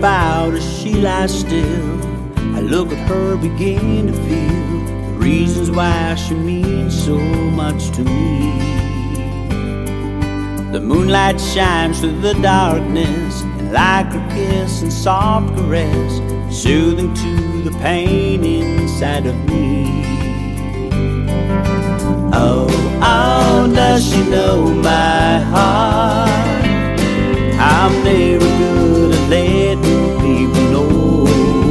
about as she lies still, I look at her, begin to feel the reasons why she means so much to me. The moonlight shines through the darkness, and like her kiss and soft caress, soothing to the pain inside of me. Oh, oh, does she know my heart? I'm never good at letting people know.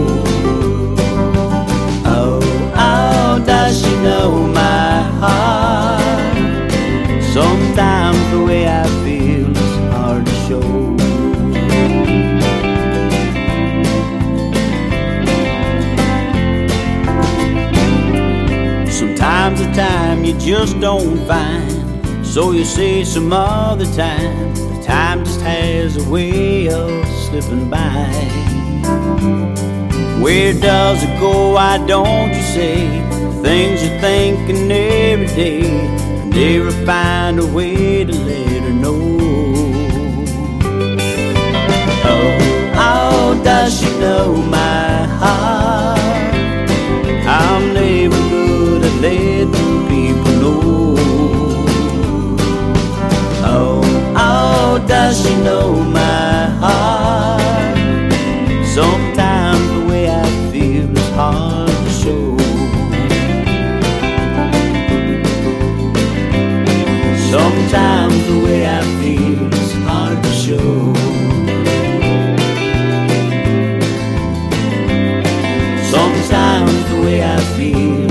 Oh, oh, does she know my heart? Sometimes the way I feel is hard to show. Sometimes the time you just don't find, so you say some other time. The time just has a way of slipping by. Where does it go? Why don't you say the things you're thinking every day, and never find a way to let her know? Oh, oh, does she know my heart? I'm never good at letting people know. Oh, oh, does she know my heart? Sometimes the way I feel is hard to show. Sometimes the way I feel is hard to show. Sometimes the way I feel